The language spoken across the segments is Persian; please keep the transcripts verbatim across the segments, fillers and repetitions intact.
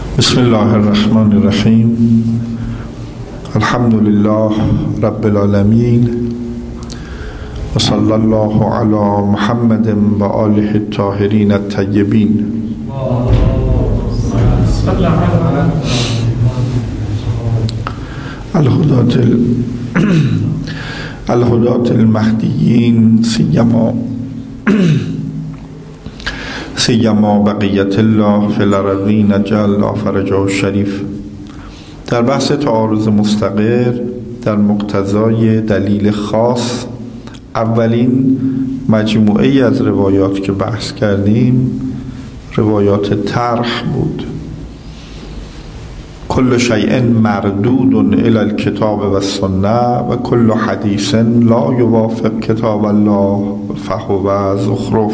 بسم الله الرحمن الرحیم. الحمد لله رب العالمین و صلی الله علی محمد و آله الطاهرین الطیبین. الهدات الهدات المهدیین سیما سیما بقیت الله فی الارضین جل فرجه الشریف. در بحث تعارض مستقر در مقتضای دلیل خاص، اولین مجموعه ای از روایات که بحث کردیم روایات طرح بود. کل شیء مردود الی الکتاب و السنه و کل حدیث لا یوافق کتاب الله فهو زخرف.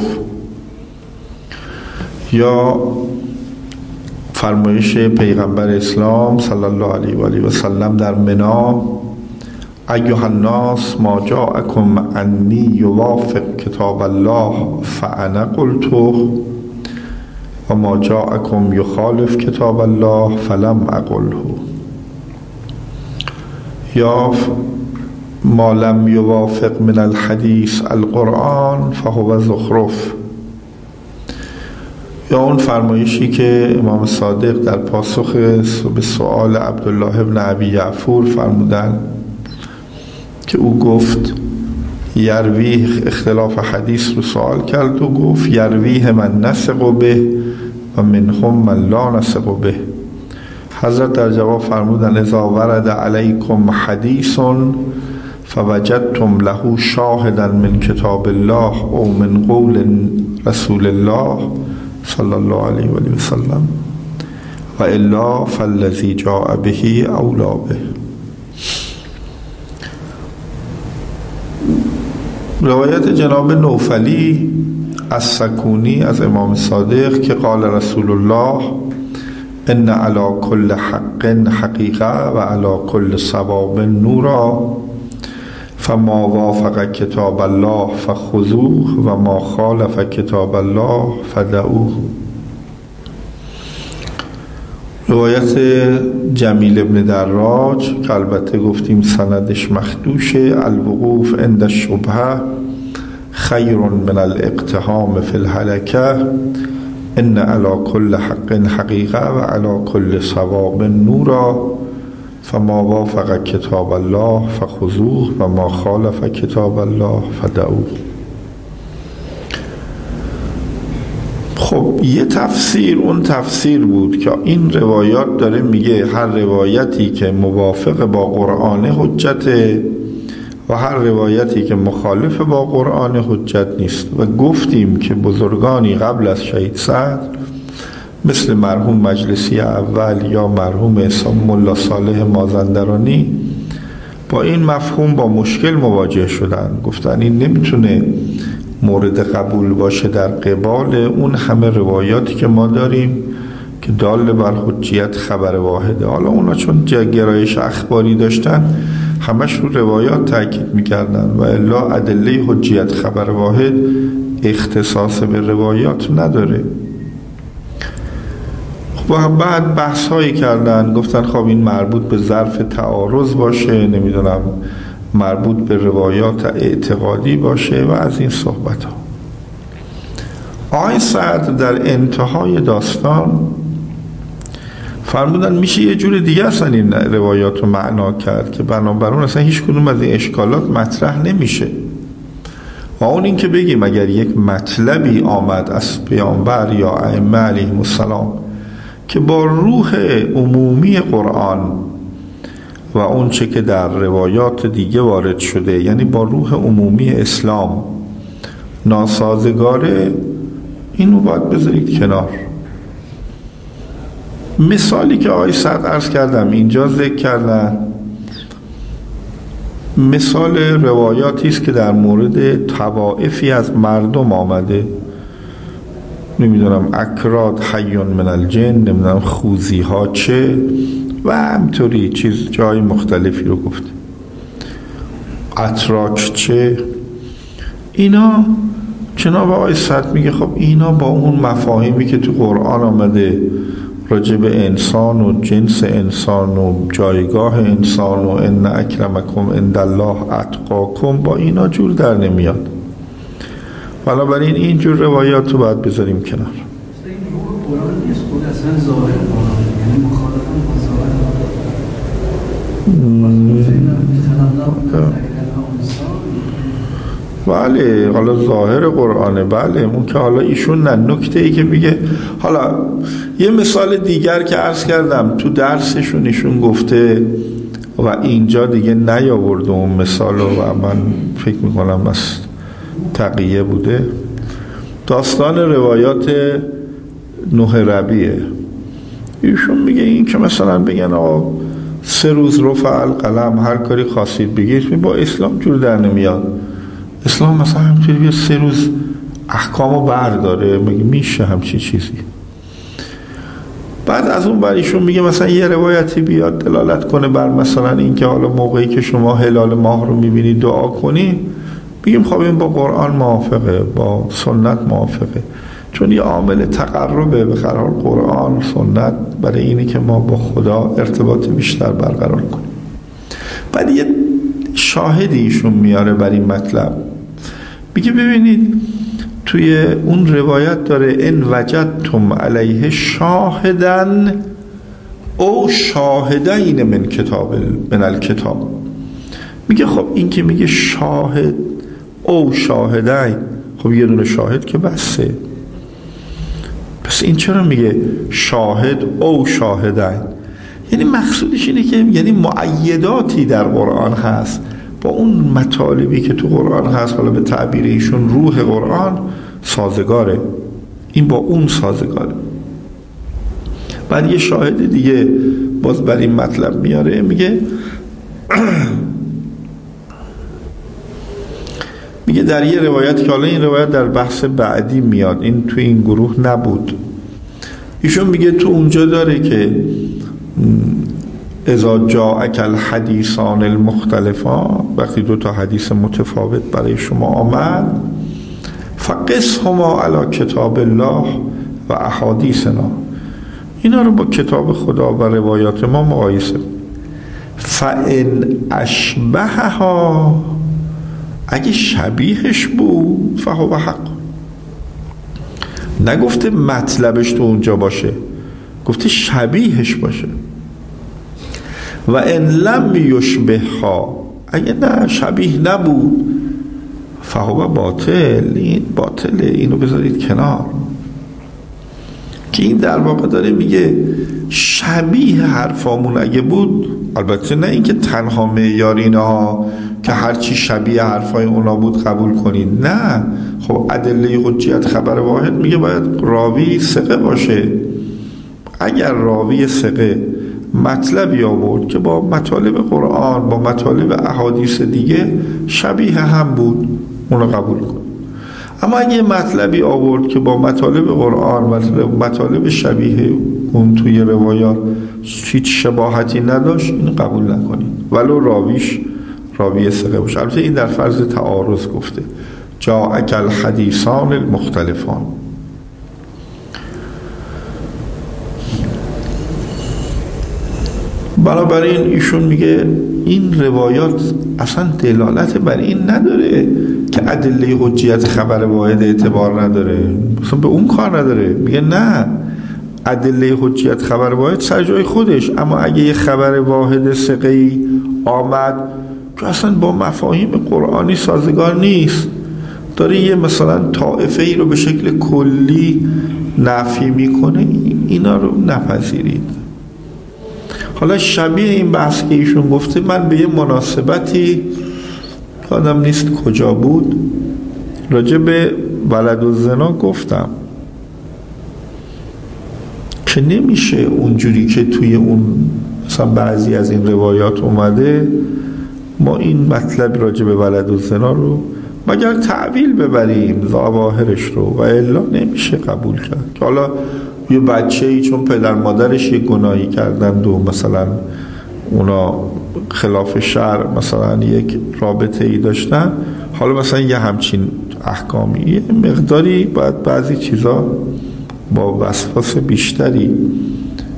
یا فرمایش پیغمبر اسلام صلی الله علیه و آله و سلم در منا: ایها الناس ما جاءکم انی یوافق کتاب الله فانا قلته و ما جاءکم یخالف کتاب الله فلم اقله. یا ما لم یوافق من الحدیث القرآن فهو زخرف. یا اون فرمایشی که امام صادق در پاسخ به سؤال عبدالله ابن ابی یعفور فرمودن که او گفت یرویه، اختلاف حدیث رو سوال کرد و گفت یرویه من نثق به و منهم من لا نثق به. حضرت در جواب فرمودن اذا ورد علیکم حدیث فوجدتم له شاهدا من کتاب الله او من قول رسول الله صلی الله علیه و آله و سلم و الا فالذی جاء به اولا به. روایت جناب نوفلی از سکونی از امام صادق که قال رسول الله ان علی کل حق حقیقه و علی کل صواب نورا فما وافق کتاب الله فخذوه و ما خالف کتاب الله فدعوه. روایت جمیل ابن دراج که البته گفتیم سندش مخدوشه: الوقوف عند الشبهه خیر من الاقتحام فی الهلکه ان علی کل حق حقیقه و علی کل صواب نورا فما وافق کتاب الله فخذوه و ما خالف کتاب الله فدعوه. خب یه تفسیر اون تفسیر بود که این روایات داره میگه هر روایتی که موافق با قرآن حجته و هر روایتی که مخالف با قرآن حجت نیست. و گفتیم که بزرگانی قبل از شهید سعد مثل مرحوم مجلسی اول یا مرحوم ملا صالح مازندرانی با این مفهوم با مشکل مواجه شدن. گفتن این نمیتونه مورد قبول باشه در قبال اون همه روایاتی که ما داریم که دال بر حجیت خبر واحده. حالا اونا چون گرایش اخباری داشتن همش رو روایات تاکید میکردن و الا ادله حجیت خبر واحد اختصاص به روایات نداره. و بعد بحث هایی کردن، گفتن خب این مربوط به ظرف تعارض باشه، نمیدونم مربوط به روایات اعتقادی باشه و از این صحبت ها. آقای سعد در انتهای داستان فرمودن میشه یه جور دیگه اصلا این روایات رو معنا کرد که بنابراین اصلا هیچ کدوم از این اشکالات مطرح نمیشه. و اون این که بگیم اگر یک مطلبی آمد از پیامبر یا ائمه علیهم السلام که با روح عمومی قرآن و اون چه که در روایات دیگه وارد شده، یعنی با روح عمومی اسلام ناسازگاره، اینو باید بذارید کنار. مثالی که آقای سعد عرض کردم اینجا ذکر کردن مثال روایاتی است که در مورد طوائفی از مردم آمده، نمیدونم اکراد حیون من الجن، نمیدونم خوزی ها چه و همطوری چیز جای مختلفی رو گفته، اتراک چه. اینا جناب آقای سعد میگه خب اینا با اون مفاهیمی که تو قرآن آمده راجع به انسان و جنس انسان و جایگاه انسان و ان اکرمکم عند الله اتقاکم، با اینا جور در نمیاد. بنابراین این جور روایات رو باید بذاریم کنار. این روح قرآن نیست، خود اصلا ظاهر قرآن، یعنی مخالفت با ظاهر. بله حالا ظاهر قرآنه، بله اون که حالا ایشون نه. نکته ای که میگه، حالا یه مثال دیگر که عرض کردم تو درسشون ایشون گفته و اینجا دیگه نیاورده اون مثال و من فکر میکنم از تقیه بوده، داستان روایات نوح ربیعه. ایشون میگه این که مثلا بگن آقا سه روز رفع القلم، هر کاری خواستید بگید، با اسلام جور در نمیاد. اسلام مثلا همچنین سه روز احکامو برداره، میگه میشه همچین چیزی. بعد از اون بریشون میگه مثلا یه روایتی بیاد دلالت کنه بر مثلا این که حالا موقعی که شما هلال ماه رو میبینید دعا کنی، بگیم خب این با قرآن موافقه، با سنت موافقه، چون یه عامل تقربه به قرار قرآن سنت برای اینه که ما با خدا ارتباط بیشتر برقرار کنیم. بعد یه شاهدی ایشون میاره بر این مطلب، میگه ببینید توی اون روایت داره ان وجدتم علیه شاهدن او شاهدین من کتاب من الکتاب. میگه خب این که میگه شاهد او شاهدین، خب یه دونه شاهد که بسه، پس این چرا میگه شاهد او شاهدین؟ یعنی مقصودش اینه که یعنی مؤیداتی در قرآن هست با اون مطالبی که تو قرآن هست، حالا به تعبیر ایشون روح قرآن سازگاره، این با اون سازگاره. بعد یه شاهد دیگه باز بر این مطلب میاره، میگه میگه در یه روایت که حالا این روایت در بحث بعدی میاد، این تو این گروه نبود، ایشون میگه تو اونجا داره که اذا جاءک الحدیثان المختلفان، وقتی دو تا حدیث متفاوت برای شما آمد، فقسهما علی کتاب الله و احادیثنا، اینا رو با کتاب خدا و روایات ما مقایسه کن. فان اشبهها، اگه شبیهش بود فهو حق. نگفته مطلبش تو اونجا باشه، گفته شبیهش باشه. و ان لم یشبهها، اگه نه شبیه نبود فهو باطل، این باطله، اینو بذارید کنار. که این در واقع داره میگه شبیه حرفامون اگه بود، البته نه اینکه تنها معیار اینها که هرچی شبیه حرفای اونا بود قبول کنید، نه. خب ادله حجیت خبر واحد میگه باید راوی ثقه باشه. اگر راوی ثقه مطلبی آورد که با مطالب قرآن با مطالب احادیث دیگه شبیه هم بود، اونو قبول کن. اما اگه مطلبی آورد که با مطالب قرآن و مطالب شبیه اون توی روایات هیچ شباهتی نداشت، اینو قبول نکنید ولو راویش راوی ثقه باشه. البته این در فرض تعارض گفته، جاءک الحدیثان المختلفان. بنابراین ایشون میگه این روایات اصلا دلالت بر این نداره که ادله حجیت خبر واحد اعتبار نداره، اصلا به اون کار نداره. میگه نه، ادله حجیت خبر واحد سر جای خودش، اما اگه یه خبر واحد ثقه‌ای آمد که اصلا با مفاهیم قرآنی سازگار نیست، داره یه مثلا طائفه ای رو به شکل کلی نفی میکنه، اینا رو نپذیرید. حالا شبیه این بحث که ایشون گفته، من به یه مناسبتی آدم نیست کجا بود راجع به ولد و زنا گفتم که نمیشه اونجوری که توی اون مثلا بعضی از این روایات اومده ما این مطلب راجع به ولد و زنا رو مگر تعویل ببریم ظواهرش رو، و الا نمیشه قبول کرد. حالا یه بچه ای چون پدر مادرش یه گناهی کردند و مثلا اونا خلاف شرع مثلا یک رابطه ای داشتن، حالا مثلا یه همچین احکامی یه مقداری باید بعضی چیزا با وسواس بیشتری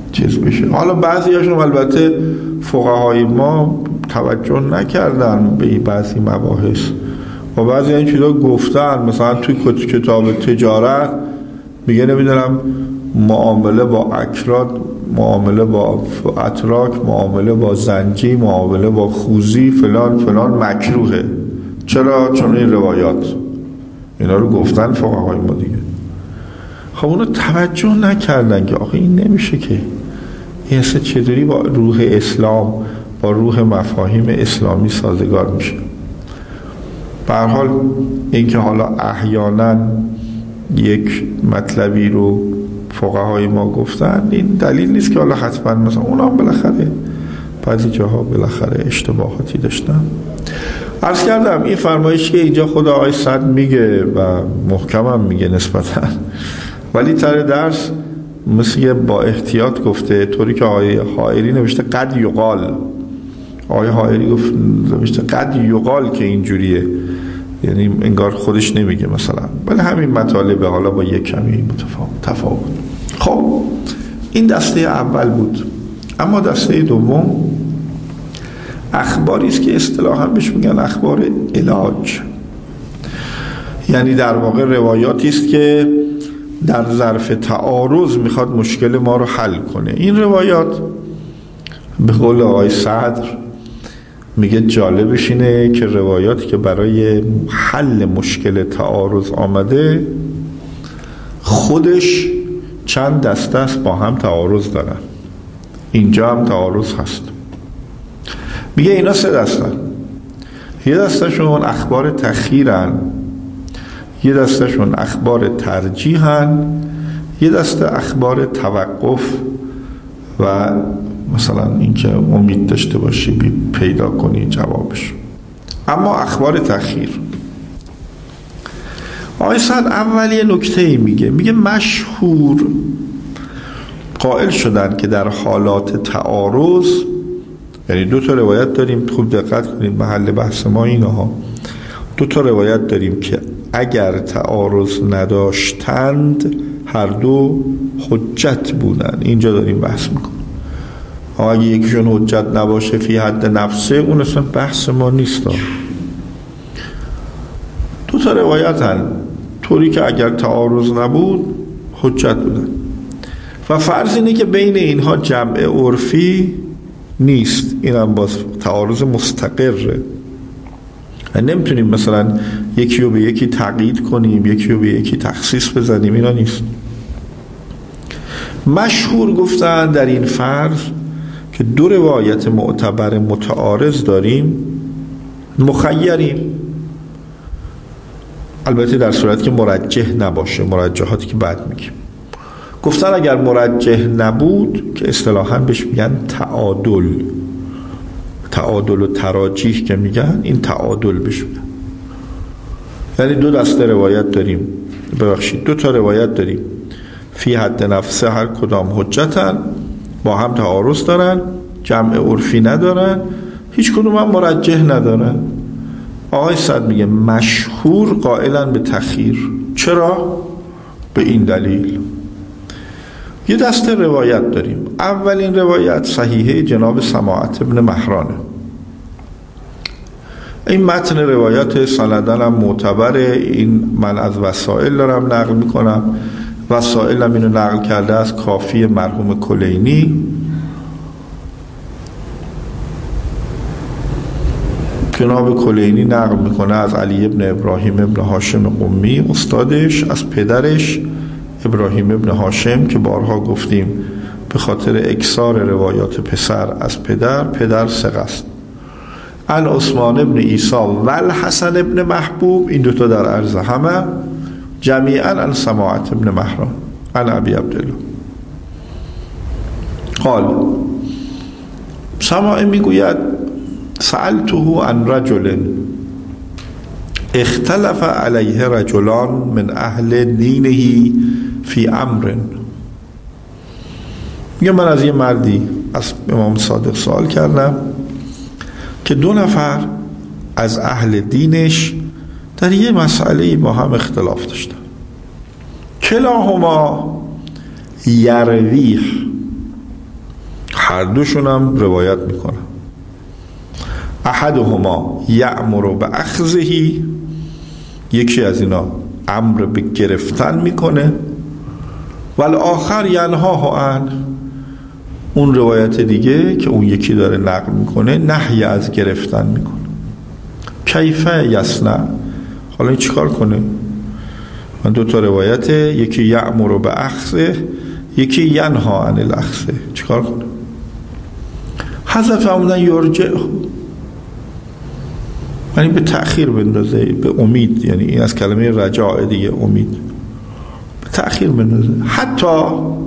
چیز بشه. حالا بعضی هاشون البته فقهای ما توجه نکردن به این بعضی مباحث و بعضی این چیزا گفتن، مثلا توی کتاب تجارت میگه نمیدونم معامله با اکراد، معامله با اتراک، معامله با زنجی، معامله با خوزی فلان فلان مکروهه. چرا؟ چون این روایات اینا رو گفتن فقهای ما دیگه. خب اونو توجه نکردن که آخه این نمیشه که این اصلا چطوری با روح اسلام، با روح مفاهیم اسلامی سازگار میشه. به هر حال این که حالا احیانا یک مطلبی رو فقهای ما گفتن این دلیل نیست که حالا حتما مثلا اونا بالاخره بعضی جاها بالاخره اشتباهاتی داشتن. عرض کردم این فرمایش که اینجا خدا آقای صد میگه و محکم هم میگه نسبتا، ولی تر درس مثل با احتیاط گفته، طوری که آقای حائری نوشته قد یقال، آقای حائری گفت نوشته قد یقال که اینجوریه، یعنی انگار خودش نمیگه مثلا، ولی همین مطالبه حالا با یک کمی تفاوت. خب این دسته اول بود. اما دسته دوم اخباری است که اصطلاحاً بهش میگن اخبار علاج، یعنی در واقع روایاتی است که در ظرف تعارض میخواد مشکل ما رو حل کنه. این روایات به قول آقای صدر میگه جالبش اینه که روایاتی که برای حل مشکل تعارض آمده خودش چند دسته است با هم تعارض دارن. اینجا هم تعارض هست. میگه اینا سه دستن. یه دستشون اخبار تخیرن، یه دستشون اخبار ترجیحن، یه دسته اخبار توقف و مثلا اینکه امید داشته باشی پیدا کنی جوابش. اما اخبار تخیر، آقای سعد اول یه نکته‌ای میگه، میگه مشهور قائل شدن که در حالات تعارض، یعنی دو تا روایت داریم، خوب دقت کنید محل بحث ما اینها، دو تا روایت داریم که اگر تعارض نداشتند هر دو حجت بودن. اینجا داریم بحث میکنیم. اگه یکیشون حجت نباشه فی حد نفسه، اون اصلا بحث ما نیست. دو تا روایت هن طوری که اگر تعارض نبود حجت بودن و فرض اینه که بین اینها جمع عرفی نیست. اینم باز تعارض مستقره. نمیتونیم مثلا یکی رو به یکی تقیید کنیم، یکی رو به یکی تخصیص بزنیم، اینا نیست. مشهور گفتن در این فرض که دو روایت معتبر متعارض داریم، مخیریم، البته در صورت که مرجح نباشه، مرجحاتی که بعد میگیم. گفتن اگر مرجح نبود که اصطلاحاً بهش میگن تعادل، تعادل و تراجیح که میگن، این تعادل بهش میگن. یعنی دو دسته روایت داریم، ببخشید دو تا روایت داریم فی حد نفسه، هر کدام حجتن، با هم تعارض دارن، جمع عرفی ندارن، هیچ کدوم هم مرجح ندارن. آقای صد میگه مشهور قائلن به تخییر. چرا؟ به این دلیل. یه دسته روایت داریم. اولین روایت صحیحه جناب سماعت ابن مهرانه. این متن روایت سندن هم معتبره. این من از وسائل دارم نقل میکنم. وسائل هم اینو نقل کرده از کافی مرحوم کلینی. جناب کلینی نقل میکنه از علی ابن ابراهیم ابن هاشم قمی استادش، از پدرش ابراهیم ابن هاشم که بارها گفتیم به خاطر اکثار روایات پسر از پدر، پدر ثقه است. عن عثمان ابن عیسی و الحسن ابن محبوب، این دوتا در عرض همه، جمیعا عن سماعت ابن مهران عن ابی عبدالله قال، سماع میگوید سألته عن رجل اختلف علیه رجلان من اهل دینه فی امر. میگه من از یه مردی از امام صادق سوال کردم که دو نفر از اهل دینش در یه مسئله با هم اختلاف داشتن. کلاهما یرویح، هر دوشون هم روایت میکنن. احدهما یأمر بأخذه، یکی از اینا امر به گرفتن میکنه، والآخر ینهاه عنه، اون روایت دیگه که اون یکی داره نقل میکنه نهی از گرفتن میکنه. کیفه یصنع، حالا این چیکار کنه؟ من دو تا روایت، یکی یأمر بأخذه، یکی ینها عن الاخذ، چیکار کنه؟ حذف عمدن یرجع، یعنی به تأخیر بندازه، به امید، یعنی این از کلمه رجاء دیگه، امید، به تأخیر بندازه. حتی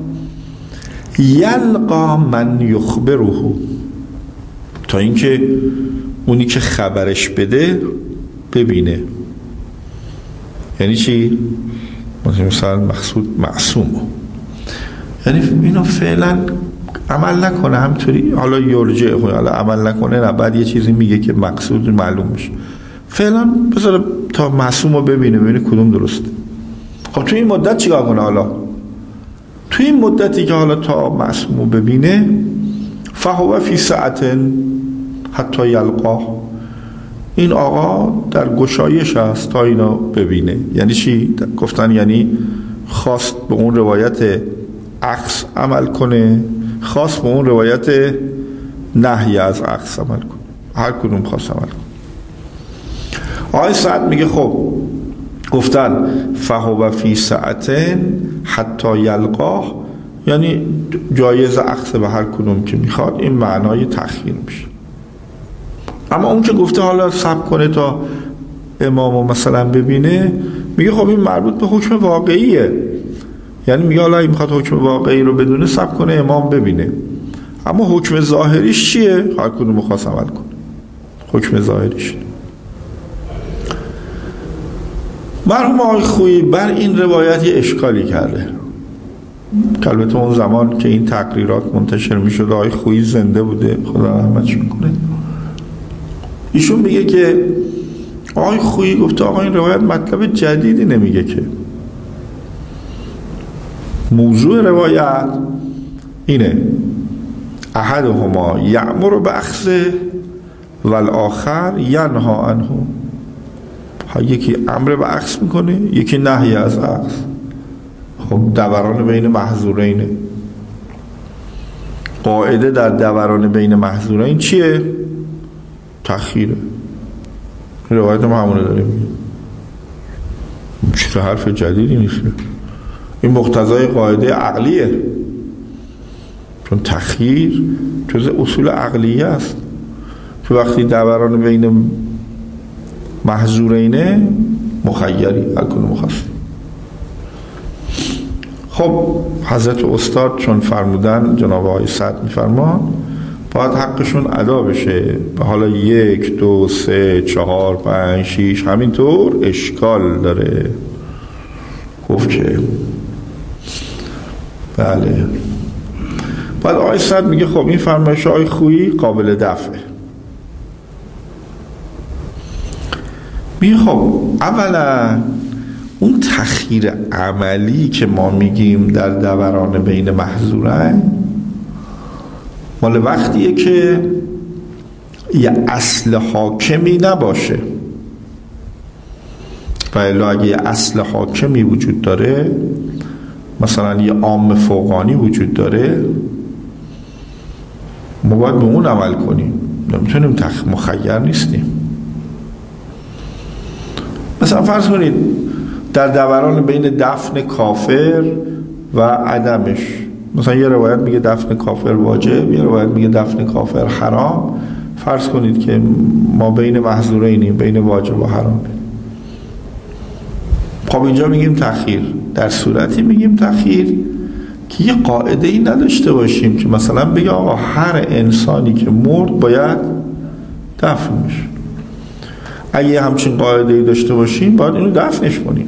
یلقا من یخبره، تا اینکه اونی که خبرش بده ببینه. یعنی چی؟ مثلا مقصود معصوم، یعنی اینو فعلا عمل نکنه همطوری، حالا یرجع، حالا عمل نکنه، نه بعد یه چیزی میگه که مقصود معلوم میشه. فعلا بذار تا معصوم رو ببینه، ببینه کدوم درسته. خب تو این مدت چیکار کنه؟ حالا تو این مدتی که حالا تا معصوم رو ببینه، فهو فی ساعت حتی یلقا، این آقا در گشایش است تا اینو ببینه. یعنی چی؟ گفتن یعنی خواست به اون روایت عکس عمل کنه، خواست به اون روایت نهی از عکس عمل کنه، هر کدوم خواست عمل کنه. آقای سعد میگه خب گفتن فهو فی ساعتین حتی یلقاه، یعنی جایز عکس به هر کدوم که میخواد، این معنای تأخیر میشه. اما اون که گفته حالا صبر کنه تا امامو مثلا ببینه، میگه خب این مربوط به حکم واقعیه، یعنی میگه حالا این میخواد حکم واقعی رو بدونه، صبر کنه امام ببینه. اما حکم ظاهریش چیه؟ هر کدوم خواست عمل کنه، حکم ظاهریش. مرحوم آقای خویی بر این روایت یه اشکالی کرده. البته اون زمان که این تقریرات منتشر میشد آقای خویی زنده بوده، خدا رحمتش میکنه. ایشون میگه که آقای خویی گفته آقا این روایت مطلب جدیدی نمیگه، که موضوع روایت اینه احدهما یأمر بأخذه والآخر ینها عنه، یکی امر به عکس میکنه، یکی نهی از عکس. خب دوران بین محظورینه، قاعده در دوران بین محظورین چیه؟ تأخیره. روایت ما همونه داریم، چیز حرف جدیدی نیست، این مقتضای قاعده عقلیه، چون تأخیر جز اصول عقلیه است که وقتی دوران بین محظورینه مخیری، هر کنه مخصص. خب حضرت استاد چون فرمودن، جناب آقای سعد میفرمان باید حقشون ادا بشه. حالا یک دو سه چهار پنج شیش همینطور اشکال داره. گفت که بله، بعد آقای سعد میگه خب این فرمایش آقای خویی قابل دفعه. میگه خب اولا اون تأخیر عملی که ما میگیم در دوران بین محظورین مال وقتیه که یه اصل حاکمی نباشه، و الا اگه یه اصل حاکمی وجود داره، مثلا یه عام فوقانی وجود داره، ما باید به اون عمل کنیم، نمیتونیم تخ مخیر نیستیم. مثلا فرض کنید در دوران بین دفن کافر و عدمش، مثلا یه روایت میگه دفن کافر واجب، یه روایت میگه دفن کافر حرام. فرض کنید که ما بین محظورینیم، بین واجب و حرام. خب اینجا میگیم تأخیر، در صورتی میگیم تأخیر که یه قاعده ای نداشته باشیم که مثلا بگه آقا هر انسانی که مرد باید دفن میشه. اگه همچین قاعده ای داشته باشیم باید اینو دفنش کنیم،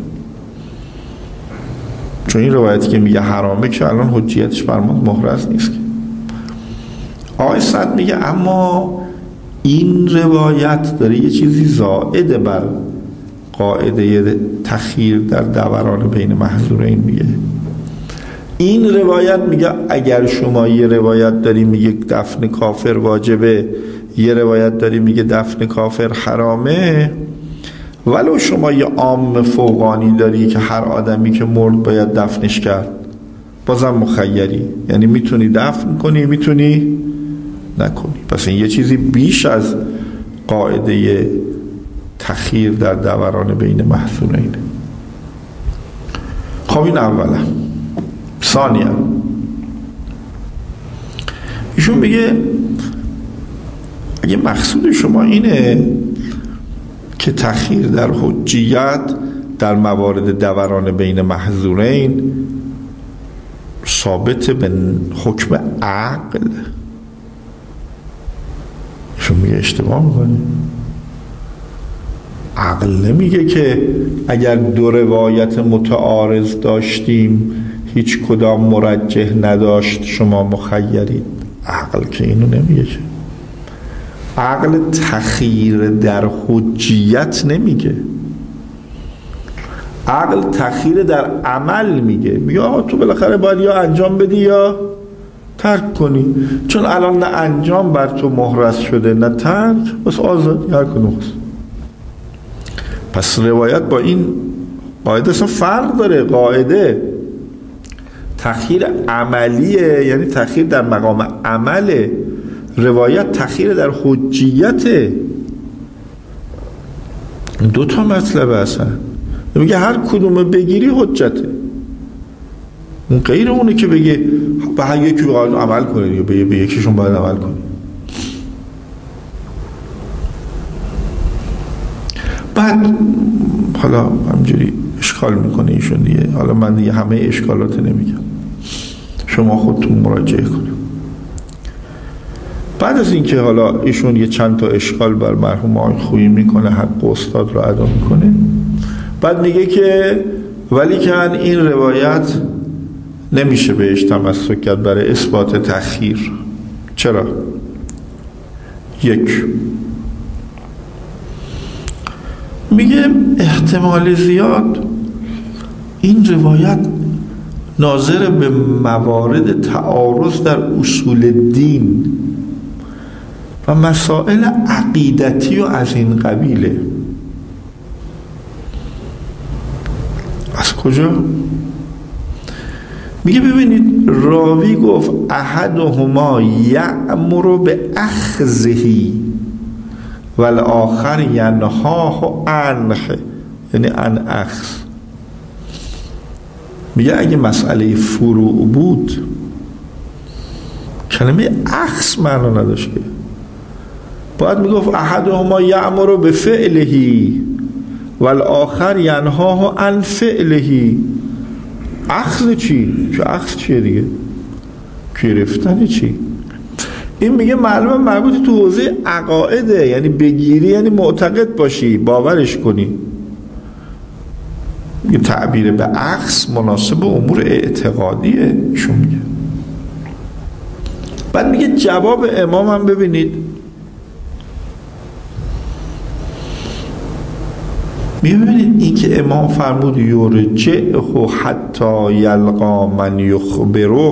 چون این روایتی که میگه حرامه که الان حجیتش بر ما محرز نیست. که آقای سعد میگه اما این روایت داره یه چیزی زائد بر قاعده تأخیر در دوران بین محظورین میگه. این روایت میگه اگر شما یه روایت داری میگه دفن کافر واجبه، یه روایت داری میگه دفن کافر حرامه، ولو شما یه عام فوقانی داری که هر آدمی که مرد باید دفنش کرد، بازم مخیری، یعنی میتونی دفن کنی میتونی نکنی. پس این یه چیزی بیش از قاعده تخییر در دوران بین محذورینه. خب این اولا. ثانیا ایشون میگه اگه مقصود شما اینه که تخییر در حجیت در موارد دوران بین محذورین ثابت به حکم عقل، ایشون میگه اشتباه میکنه. عقل نمیگه که اگر دو روایت متعارض داشتیم هیچ کدام مرجح نداشت شما مخیرید. عقل که اینو نمیگه. که عقل تخییر در حجیت نمیگه، عقل تخییر در عمل میگه. میگه آقا تو بالاخره باید یا انجام بدی یا ترک کنی، چون الان نه انجام بر تو محرز شده نه ترک، بس آزادی هر کدوم. پس روایت با این قاعده اصلا فرق داره. قاعده تخییر عملیه، یعنی تخییر در مقام عمله. روایت تخییر در حجیته. دو تا مطلب اصلا. میگه هر کدوم بگیری حجته. اون غیر اونه که بگه به هر یکی باید عمل کنی یا به یکیشون باید عمل کنی. بعد حالا همجوری اشکال میکنه ایشون دیگه. حالا من دیگه همه اشکالات نمیگم، شما خودتون مراجعه کنید. بعد از اینکه حالا ایشون یه چند تا اشکال بر مرحوم آقای خویی میکنه، حق استاد رو ادا میکنه، بعد میگه که ولی که این روایت نمیشه بهش تمسک کرد برای اثبات تخییر. چرا؟ یک، میگه احتمال زیاد این روایت ناظر به موارد تعارض در اصول دین و مسائل عقیدتی و از این قبیله. از کجا؟ میگه ببینید راوی گفت احدهما یأمر به اخذه والآخر ینهاه عنه، یعنی عن اخذ. میگه اگه مسئله فروع بود کلمه اخذ معنا نداشت، باید میگفت احدهما یأمر به فعله والآخر ینهاه عن فعله. اخذ چی؟ چه اخذ چیه دیگه؟ گرفتن چی؟ این میگه معلومه مربوط تو حوزه عقائده، یعنی بگیری یعنی معتقد باشی، باورش کنی. یه تعبیر به اخذ مناسب امور اعتقادیه شون میگه. بعد میگه جواب امام هم ببینید، میبینید این که امام فرمود یرجعه حتی یلقا من یخبره،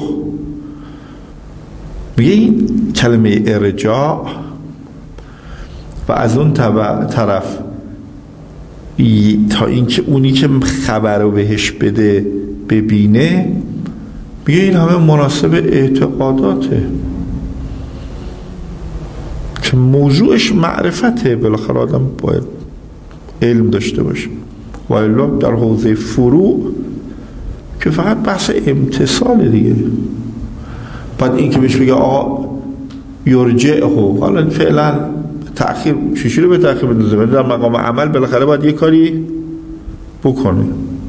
میگه این کلمه ارجاع و از اون طرف تا اینکه اونی که خبر رو بهش بده ببینه، میگه این همه مناسب اعتقاداته که موضوعش معرفته. بالاخره آدم باید علم داشته باشه، و الا در حوزه فروع که فقط بحث امتصال دیگه. بعد این که بهش بگه آقا یرجعه، حالا فعلا تأخیر چیشی رو به تأخیر بندازه، در مقام عمل بالاخره باید یه کاری بکنه.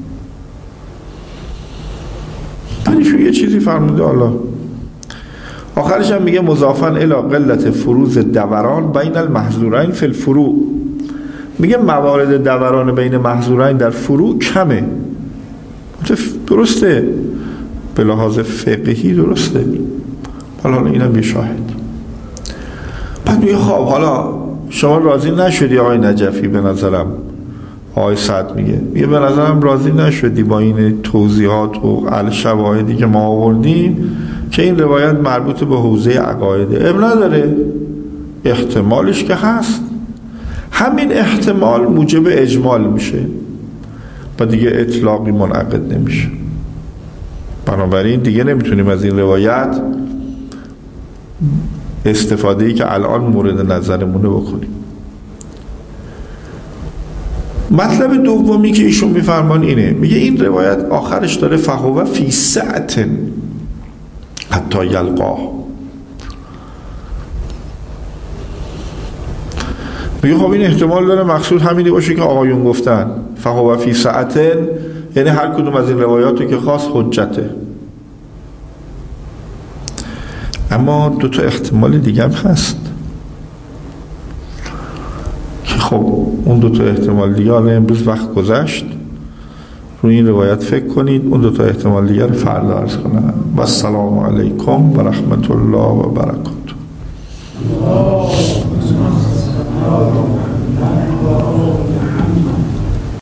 بعدشون یه چیزی فرموده حالا آخرش هم میگه مضافاً الی قلت فروز دوران بین المحظورین فی الفروع. میگه موارد دوران بین محظورین در فروع کمه. درسته، به لحاظ فقهی درسته. حالا اینم یه شاهد. بعد میگه خب حالا شما راضی نشدی آقای نجفی به نظرم آقای سعد میگه میگه به نظرم راضی نشدی با این توضیحات و الشواهدی که ما آوردیم که این روایت مربوط به حوزه عقایده. اب نداره، احتمالش که هست، همین احتمال موجب اجمال میشه و دیگه اطلاقی منعقد نمیشه. بنابراین دیگه نمیتونیم از این روایت استفاده‌ای که الان مورد نظرمونه بکنیم. مطلب دومی که ایشون میفرمان اینه، میگه این روایت آخرش داره فهو فی سعت حتی یلقاه. میگه خب این احتمال داره مقصود همینی باشه که آقایون گفتن، فهو فی سعت، یعنی هر کدوم از این روایاتو که خاص حجته. اما دو تا احتمال دیگه هم هست که خب اون دو تا احتمال دیگه حالا امروز وقت گذشت، روی این روایت فکر کنید، اون دو تا احتمال دیگه رو فردا عرض کنم. و السلام علیکم و رحمت الله و برکاته.